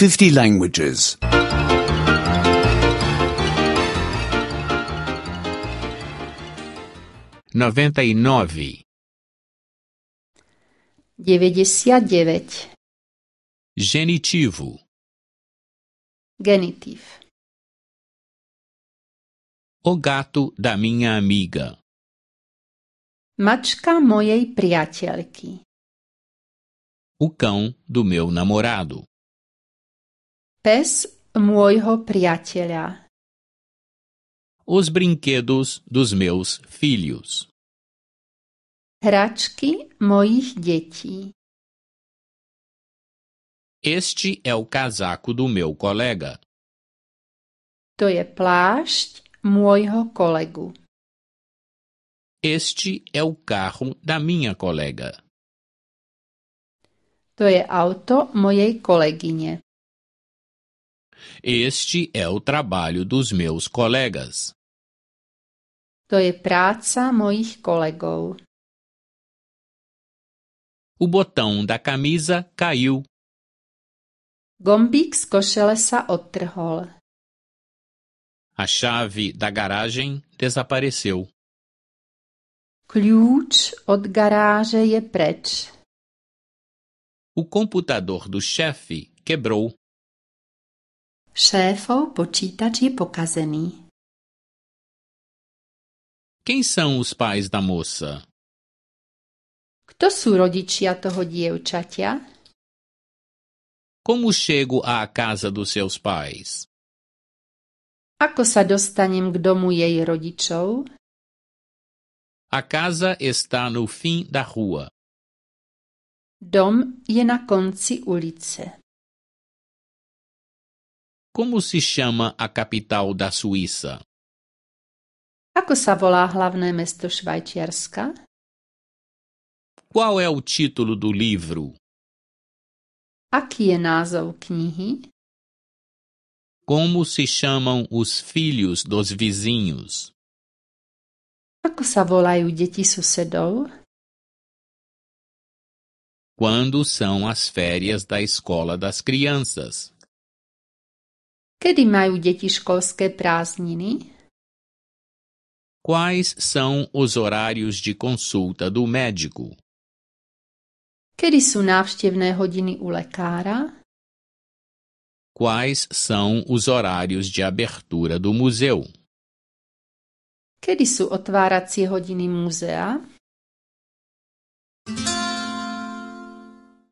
50 languages. 99. 99. Genitivo. Genitív. O gato da minha amiga. Mačka mojej priateľky. O cão do meu namorado. Pes môjho priateľa. Os brinquedos dos meus filhos. Hračky mojich detí. Este é o casaco do meu colega. To je plášť môjho kolegu. Este é o carro da minha colega. To je auto mojej kolegyne. Este é o trabalho dos meus colegas. To je práca mojich kolegov. O botão da camisa caiu. Gombík z košele sa odtrhol. A chave da garagem desapareceu. Kľúč od garáže je preč. O computador do chefe quebrou. Šéfov počítač je pokazený. Quem são os pais da moça? Kto sú rodičia toho dievčatia? Como chego à casa dos seus pais? Ako sa dostanem k domu jej rodičov? A casa está no fim da rua. Dom je na konci ulice. Como se chama a capital da Suíça? Ako sa volá hlavné mesto Švajčiarska? Qual é o título do livro? Aký je názov knihy? Como se chamam os filhos dos vizinhos? Ako sa volajú deti susedov? Quando são as férias da escola das crianças? Kedy majú deti školské prázdniny? Quais são os horários de consulta do médico? Kedy sú návštevné hodiny u lekára? Quais são os horários de abertura do museu? Kedy sú otváracie hodiny múzea?